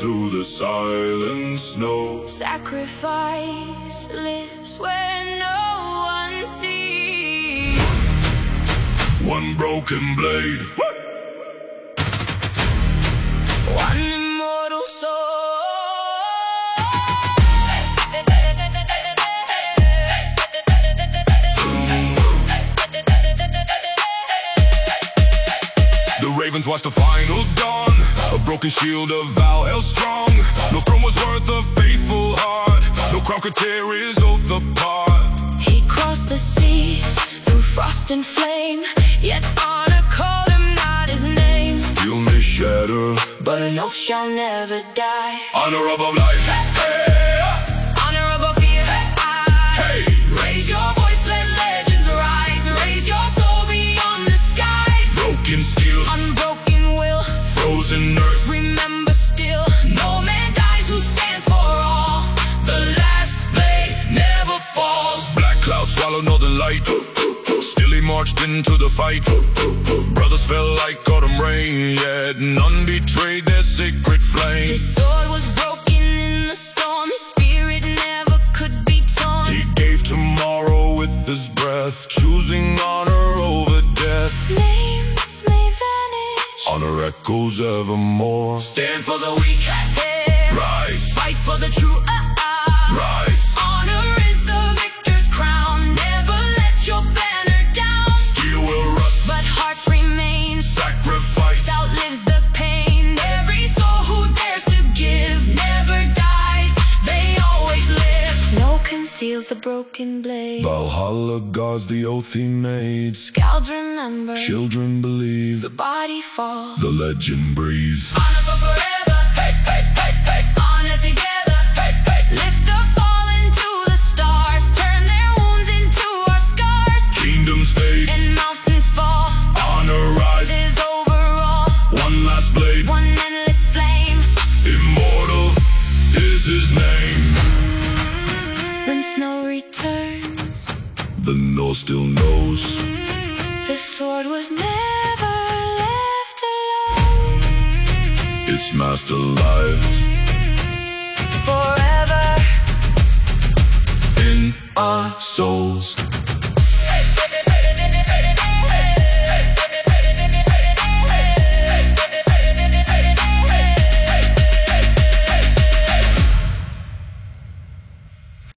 through the silent snow. Sacrifice lives where no one sees. One broken blade, One immortal soul. the ravens watched the final dawn. A broken shield of Valhalla strong. No throne was worth a faithful heart. No crown could tear his oath apart. He crossed the seas through frost and flame, yet honor called him not his name. Steel may shatter, But an oath shall never die. honor above life. Hey, Honor above fear. hey. Raise your voice, let legends rise. Raise your soul beyond the skies. Broken steel, Unbroken will, frozen earth. remember still. No man dies who stands for all. The last blade never falls. Black clouds swallow northern light. Still he marched into the fight. Brothers fell like autumn rain, yet none betrayed their sacred flame. His sword was broken in the storm. His spirit never could be torn. He gave tomorrow with his breath, choosing honor over death. Names may vanish. Honor echoes evermore. Stand for the weak. Hey. Rise, Fight for the true. rise. Honor is the victor's crown. Never let your banner down. Steel will rust, But hearts remain. sacrifice. Outlives the pain. Every soul who dares to give never dies. They always live. Snow conceals the broken blade. Valhalla guards the oath he made. Scouts remember. Children believe, The body falls. the legend breathes. Honor for forever. Hey, hey, hey, hey. Honor together. Hey, hey. Lift the fallen to the stars. Turn their wounds into our scars. Kingdoms fade, And mountains fall. honor rise. Is overall. One last blade, One endless flame. immortal is his name. When snow returns, The North still knows. the sword was never left alone. Its master lives Forever in our souls.